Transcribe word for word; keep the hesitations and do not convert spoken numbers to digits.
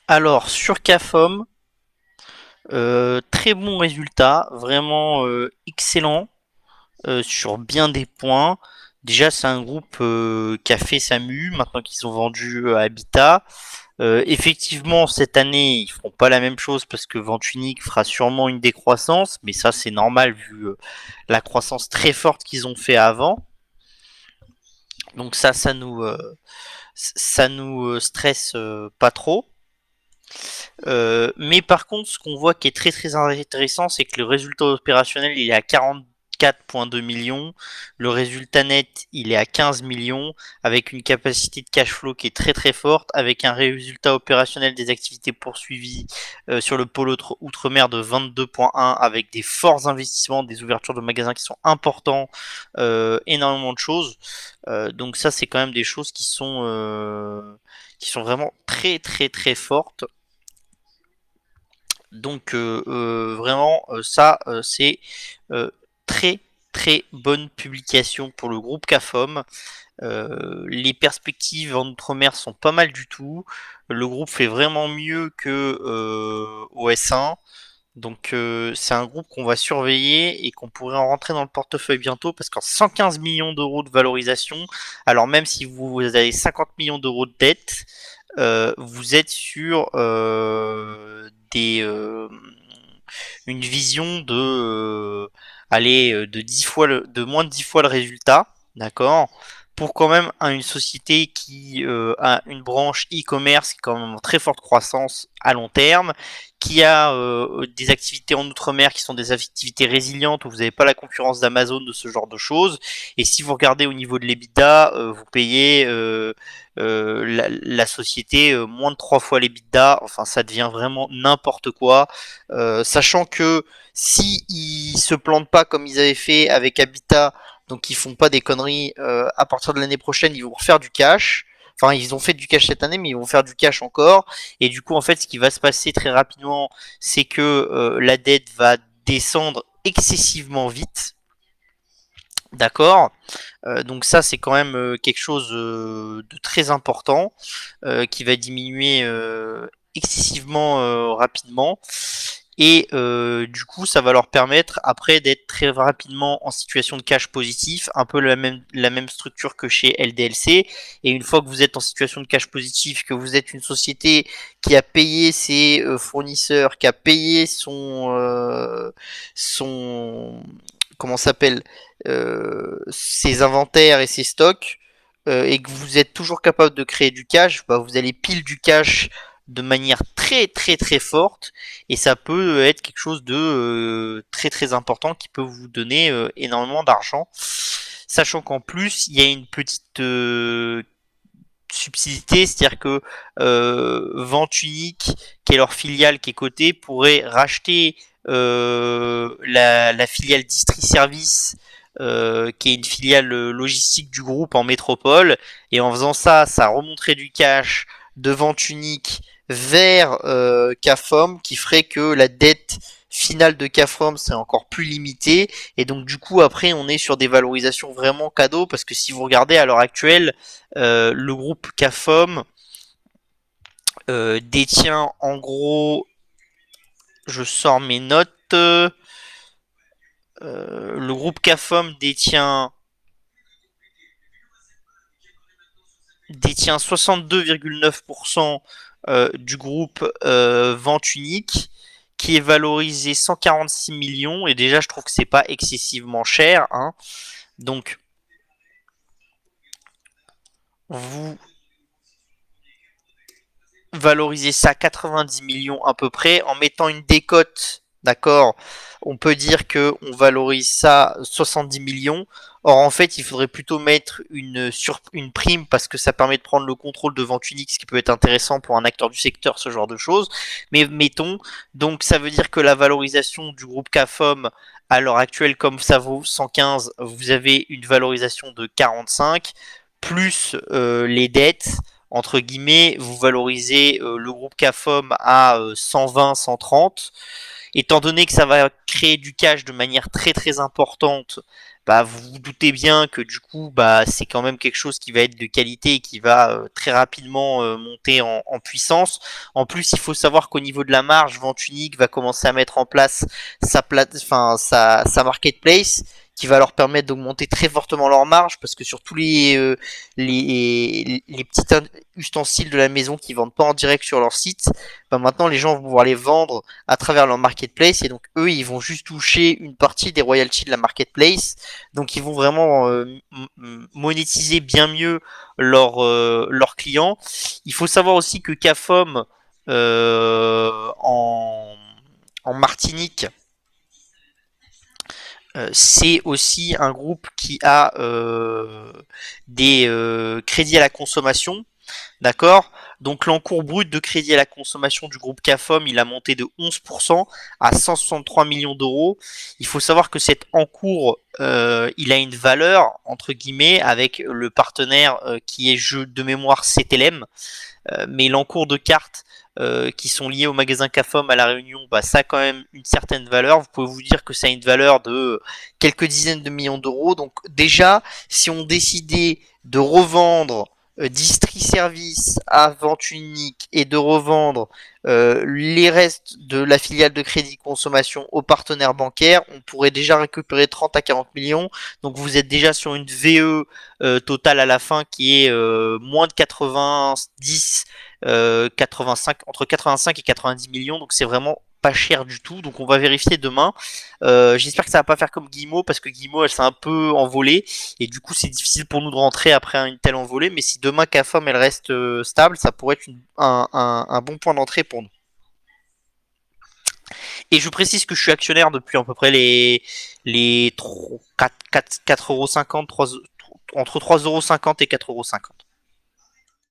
Alors, sur CAFOM, euh, très bon résultat, vraiment euh, excellent euh, sur bien des points. Déjà, c'est un groupe euh, qui a fait sa mue, maintenant qu'ils ont vendu euh, Habitat. Euh, effectivement, cette année, ils feront pas la même chose parce que Ventunic fera sûrement une décroissance, mais ça, c'est normal vu euh, la croissance très forte qu'ils ont fait avant. Donc ça, ça nous, euh, ça nous euh, stresse euh, pas trop. Euh, mais par contre, ce qu'on voit qui est très très intéressant, c'est que le résultat opérationnel, il est à quarante-quatre virgule deux millions. Le résultat net, il est à quinze millions, avec une capacité de cash flow qui est très très forte, avec un résultat opérationnel des activités poursuivies euh, sur le pôle outre-mer de vingt-deux virgule un, avec des forts investissements, des ouvertures de magasins qui sont importants, euh, énormément de choses. Euh, donc ça, c'est quand même des choses qui sont euh, qui sont vraiment très très très fortes. Donc euh, euh, vraiment, euh, ça, euh, c'est euh, très très bonne publication pour le groupe CAFOM. Euh, les perspectives en outre-mer sont pas mal du tout. Le groupe fait vraiment mieux que euh, O S un. Donc euh, c'est un groupe qu'on va surveiller et qu'on pourrait en rentrer dans le portefeuille bientôt parce qu'en cent quinze millions d'euros de valorisation, alors même si vous avez cinquante millions d'euros de dette, euh, vous êtes sur euh, des euh, une vision de euh, aller euh, de dix fois le, de moins de dix fois le résultat, d'accord? Pour quand même hein, une société qui euh, a une branche e-commerce qui est quand même en très forte croissance à long terme, qui a euh, des activités en outre-mer qui sont des activités résilientes où vous n'avez pas la concurrence d'Amazon, de ce genre de choses. Et si vous regardez au niveau de l'EBITDA, euh, vous payez euh, euh, la, la, société euh, moins de trois fois l'EBITDA. Enfin, ça devient vraiment n'importe quoi. Euh, sachant que si ils se plantent pas comme ils avaient fait avec Habitat, donc ils font pas des conneries, euh, à partir de l'année prochaine, ils vont refaire du cash. Enfin, ils ont fait du cash cette année, mais ils vont faire du cash encore. Et du coup, en fait, ce qui va se passer très rapidement, c'est que euh, la dette va descendre excessivement vite. D'accord. Euh, donc ça, c'est quand même euh, quelque chose euh, de très important euh, qui va diminuer euh, excessivement euh, rapidement. Et euh, du coup, ça va leur permettre après d'être très rapidement en situation de cash positif, un peu la même, la même structure que chez L D L C. Et une fois que vous êtes en situation de cash positif, que vous êtes une société qui a payé ses euh, fournisseurs, qui a payé son euh, son comment s'appelle euh, ses inventaires et ses stocks, euh, et que vous êtes toujours capable de créer du cash, bah, vous allez pile du cash de manière très très très forte et ça peut être quelque chose de euh, très très important qui peut vous donner euh, énormément d'argent. Sachant qu'en plus, il y a une petite euh, subtilité, c'est-à-dire que euh, Vente Unique, qui est leur filiale qui est cotée, pourrait racheter euh, la, la filiale Distri Service, euh, qui est une filiale logistique du groupe en métropole, et en faisant ça, ça remonterait du cash de Vente Unique vers euh, CAFOM, qui ferait que la dette finale de CAFOM serait encore plus limitée, et donc du coup après on est sur des valorisations vraiment cadeaux, parce que si vous regardez à l'heure actuelle, euh, le groupe CAFOM euh, détient en gros, je sors mes notes, euh, le groupe CAFOM détient détient soixante-deux virgule neuf pour cent euh, du groupe euh, Vente Unique, qui est valorisé cent quarante-six millions, et déjà je trouve que c'est pas excessivement cher, hein. Donc vous valoriser ça à quatre-vingt-dix millions à peu près en mettant une décote, d'accord, on peut dire que on valorise ça soixante-dix millions. Or en fait, il faudrait plutôt mettre une sur une prime parce que ça permet de prendre le contrôle de Vente Unique, ce qui peut être intéressant pour un acteur du secteur, ce genre de choses. Mais mettons, donc ça veut dire que la valorisation du groupe CAFOM à l'heure actuelle, comme ça vaut cent quinze, vous avez une valorisation de quarante-cinq plus euh, les dettes, entre guillemets, vous valorisez euh, le groupe CAFOM à euh, cent vingt, cent trente. Étant donné que ça va créer du cash de manière très très importante, bah, vous vous doutez bien que du coup, bah, c'est quand même quelque chose qui va être de qualité et qui va euh, très rapidement euh, monter en, en puissance. En plus, il faut savoir qu'au niveau de la marge, Vente Unique va commencer à mettre en place sa plate, enfin sa, sa marketplace, qui va leur permettre d'augmenter très fortement leur marge, parce que sur tous les euh, les, les petits ustensiles de la maison qui vendent pas en direct sur leur site, bah maintenant les gens vont pouvoir les vendre à travers leur marketplace, et donc eux ils vont juste toucher une partie des royalties de la marketplace, donc ils vont vraiment euh, monétiser bien mieux leurs euh, leurs clients. Il faut savoir aussi que CAFOM euh, en en Martinique, euh, c'est aussi un groupe qui a euh, des euh, crédits à la consommation. D'accord. Donc l'encours brut de crédit à la consommation du groupe CAFOM, il a monté de onze pour cent à cent soixante-trois millions d'euros. Il faut savoir que cet encours, euh, il a une valeur, entre guillemets, avec le partenaire euh, qui est jeu de mémoire C T L M. Euh, mais l'encours de cartes euh, qui sont liés au magasin CAFOM à La Réunion, bah, ça a quand même une certaine valeur. Vous pouvez vous dire que ça a une valeur de quelques dizaines de millions d'euros. Donc déjà, si on décidait de revendre euh, Distri Service à vente unique et de revendre euh, les restes de la filiale de crédit consommation aux partenaires bancaires, on pourrait déjà récupérer trente à quarante millions. Donc vous êtes déjà sur une V E euh, totale à la fin qui est euh, moins de quatre-vingt-dix, euh, quatre-vingt-cinq, entre quatre-vingt-cinq et quatre-vingt-dix millions. Donc c'est vraiment pas cher du tout. Donc on va vérifier demain. Euh, J'espère que ça va pas faire comme Guillemot, parce que Guillemot elle s'est un peu envolée et du coup c'est difficile pour nous de rentrer après une telle envolée. Mais si demain CAFOM elle reste euh, stable, ça pourrait être une, un, un, un bon point d'entrée pour nous. Et je précise que je suis actionnaire depuis à peu près les, les quatre, quatre, quatre euros cinquante, trois, entre trois euros cinquante et quatre euros cinquante.